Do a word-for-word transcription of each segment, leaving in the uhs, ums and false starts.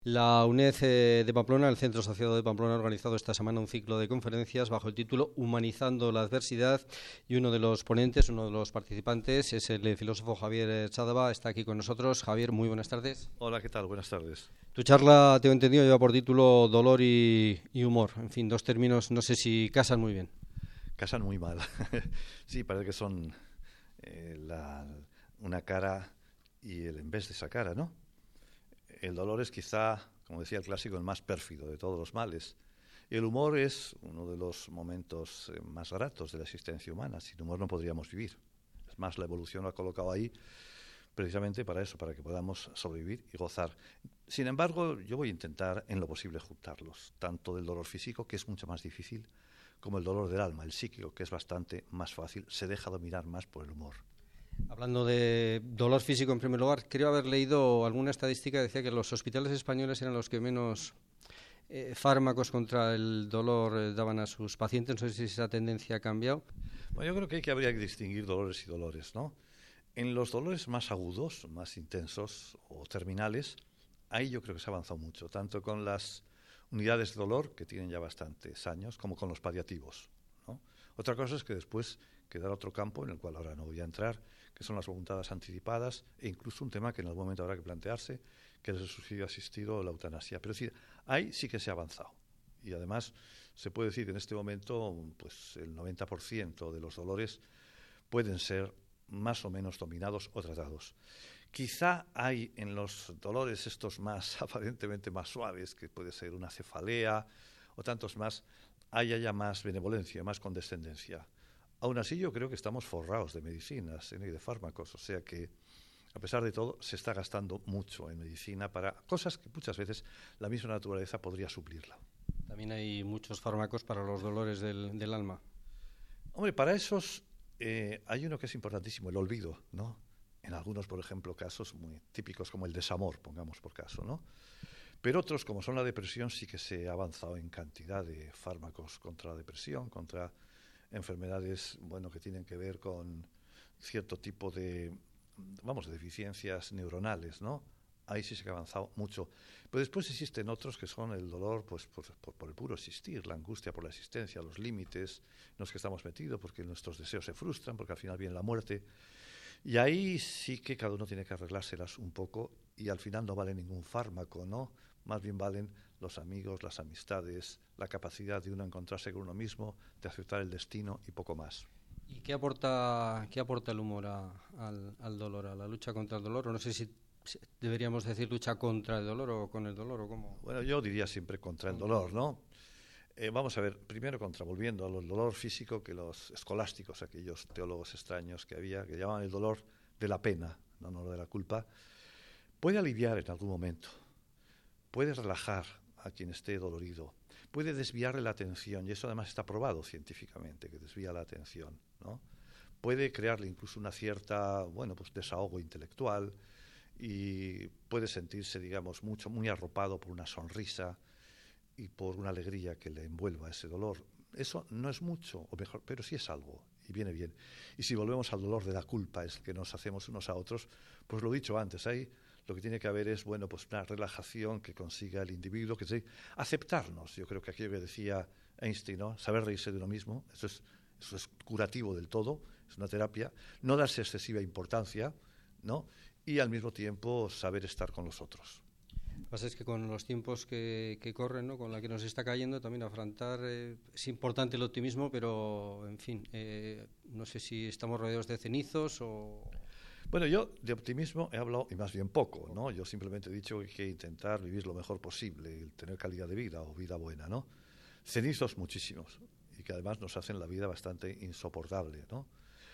La UNED eh, de Pamplona, el Centro Asociado de Pamplona, ha organizado esta semana un ciclo de conferencias bajo el título Humanizando la adversidad, y uno de los ponentes, uno de los participantes es el filósofo Javier Chadaba. Está aquí con nosotros. Javier, muy buenas tardes. Hola, ¿qué tal? Buenas tardes. Tu charla, tengo entendido, lleva por título Dolor y, y humor. En fin, dos términos, no sé si casan muy bien. Casan muy mal. Sí, parece que son eh, la, una cara y el en vez de esa cara, ¿no? El dolor es quizá, como decía el clásico, el más pérfido de todos los males. Y el humor es uno de los momentos eh, más gratos de la existencia humana. Sin humor no podríamos vivir. Es más, la evolución lo ha colocado ahí precisamente para eso, para que podamos sobrevivir y gozar. Sin embargo, yo voy a intentar en lo posible juntarlos, tanto del dolor físico, que es mucho más difícil, como el dolor del alma, el psíquico, que es bastante más fácil, se deja dominar más por el humor. Hablando de dolor físico, en primer lugar, creo haber leído alguna estadística que decía que los hospitales españoles eran los que menos eh, fármacos contra el dolor eh, daban a sus pacientes. No sé si esa tendencia ha cambiado. Bueno, yo creo que, hay que habría que distinguir dolores y dolores, ¿no? En los dolores más agudos, más intensos o terminales, ahí yo creo que se ha avanzado mucho, tanto con las unidades de dolor, que tienen ya bastantes años, como con los paliativos, ¿no? Otra cosa es que después quedará otro campo en el cual ahora no voy a entrar, que son las voluntades anticipadas, e incluso un tema que en algún momento habrá que plantearse, que es el suicidio asistido o la eutanasia. Pero sí, ahí sí que se ha avanzado. Y además se puede decir que en este momento pues el noventa por ciento de los dolores pueden ser más o menos dominados o tratados. Quizá hay en los dolores estos más aparentemente más suaves, que puede ser una cefalea o tantos más, hay haya más benevolencia, más condescendencia. Aún así yo creo que estamos forrados de medicinas y de fármacos, o sea que a pesar de todo se está gastando mucho en medicina para cosas que muchas veces la misma naturaleza podría suplirla. También hay muchos fármacos para los dolores del, del alma. Hombre, para esos eh, hay uno que es importantísimo, el olvido, ¿no? En algunos, por ejemplo, casos muy típicos como el desamor, pongamos por caso, ¿no? Pero otros, como son la depresión, sí que se ha avanzado en cantidad de fármacos contra la depresión, contra enfermedades, bueno, que tienen que ver con cierto tipo de, vamos, de deficiencias neuronales, ¿no? Ahí sí se ha avanzado mucho. Pero después existen otros que son el dolor pues, por, por, por el puro existir, la angustia por la existencia, los límites en los que estamos metidos, porque nuestros deseos se frustran, porque al final viene la muerte. Y ahí sí que cada uno tiene que arreglárselas un poco, y al final no vale ningún fármaco, ¿no? Más bien valen los amigos, las amistades, la capacidad de uno encontrarse con uno mismo, de aceptar el destino y poco más. ¿Y qué aporta, qué aporta el humor a, al, al dolor, a la lucha contra el dolor? O no sé si deberíamos decir lucha contra el dolor o con el dolor, o cómo. Bueno, yo diría siempre contra el dolor, ¿no? Eh, vamos a ver, primero contra, volviendo al dolor físico, que los escolásticos, aquellos teólogos extraños que había, que llamaban el dolor de la pena, no, no de la culpa, puede aliviar en algún momento, puede relajar a quien esté dolorido, puede desviarle la atención, y eso además está probado científicamente, que desvía la atención, ¿no? Puede crearle incluso una cierta, bueno, pues desahogo intelectual, y puede sentirse, digamos, mucho, muy arropado por una sonrisa y por una alegría que le envuelva ese dolor. Eso no es mucho, o mejor, pero sí es algo, y viene bien. Y si volvemos al dolor de la culpa, es el que nos hacemos unos a otros, pues lo he dicho antes, ahí lo que tiene que haber es, bueno, pues una relajación que consiga el individuo, que se, aceptarnos. Yo creo que aquello que decía Einstein, ¿no? Saber reírse de uno mismo, eso es, eso es curativo del todo, es una terapia. No darse excesiva importancia, ¿no? Y al mismo tiempo saber estar con los otros. Lo que pasa es que con los tiempos que, que corren, ¿no?, con la que nos está cayendo, también afrontar, eh, es importante el optimismo, pero, en fin, eh, no sé si estamos rodeados de cenizos o... Bueno, yo de optimismo he hablado, y más bien poco, ¿no? Yo simplemente he dicho que hay que intentar vivir lo mejor posible, el tener calidad de vida o vida buena, ¿no? Cenizos muchísimos, y que además nos hacen la vida bastante insoportable, ¿no?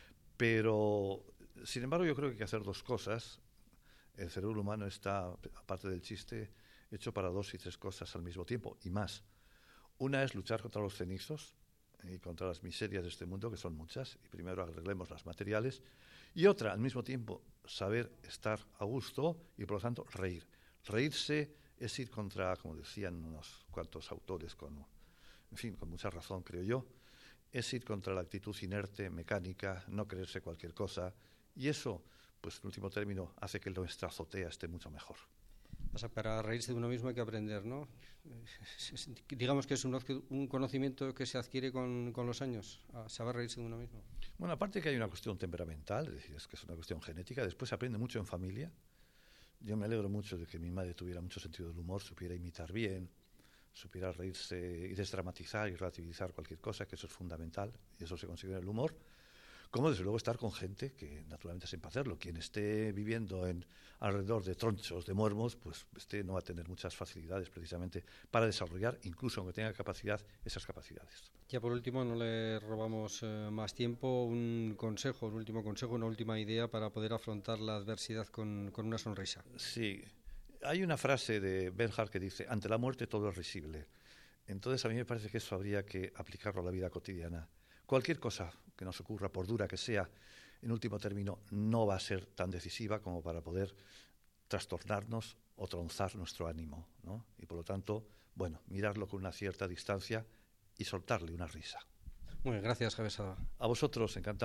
Pero, sin embargo, yo creo que hay que hacer dos cosas. El cerebro humano está, aparte del chiste, hecho para dos y tres cosas al mismo tiempo, y más. Una es luchar contra los cenizos y contra las miserias de este mundo, que son muchas, y primero arreglemos las materiales. Y otra, al mismo tiempo, saber estar a gusto y, por lo tanto, reír. Reírse es ir contra, como decían unos cuantos autores, con, en fin, con mucha razón, creo yo, es ir contra la actitud inerte, mecánica, no creerse cualquier cosa, y eso, pues en último término, hace que nuestra azotea esté mucho mejor. O sea, para reírse de uno mismo hay que aprender, ¿no? Digamos que es un, un conocimiento que se adquiere con, con los años, a saber reírse de uno mismo. Bueno, aparte que hay una cuestión temperamental, es decir, es que es una cuestión genética, después se aprende mucho en familia. Yo me alegro mucho de que mi madre tuviera mucho sentido del humor, supiera imitar bien, supiera reírse y desdramatizar y relativizar cualquier cosa, que eso es fundamental, y eso se consigue en el humor. Como desde luego estar con gente que naturalmente sepa hacerlo. Quien esté viviendo en alrededor de tronchos, de muermos, pues este no va a tener muchas facilidades precisamente para desarrollar, incluso aunque tenga capacidad, esas capacidades. Ya por último, no le robamos eh, más tiempo, un consejo, un último consejo, una última idea para poder afrontar la adversidad con, con una sonrisa. Sí, hay una frase de Bernhard que dice, ante la muerte todo es risible. Entonces a mí me parece que eso habría que aplicarlo a la vida cotidiana. Cualquier cosa que nos ocurra, por dura que sea, en último término, no va a ser tan decisiva como para poder trastornarnos o tronzar nuestro ánimo, ¿no? Y por lo tanto, bueno, mirarlo con una cierta distancia y soltarle una risa. Muy bien, gracias, Javier Sada. A vosotros, encantado.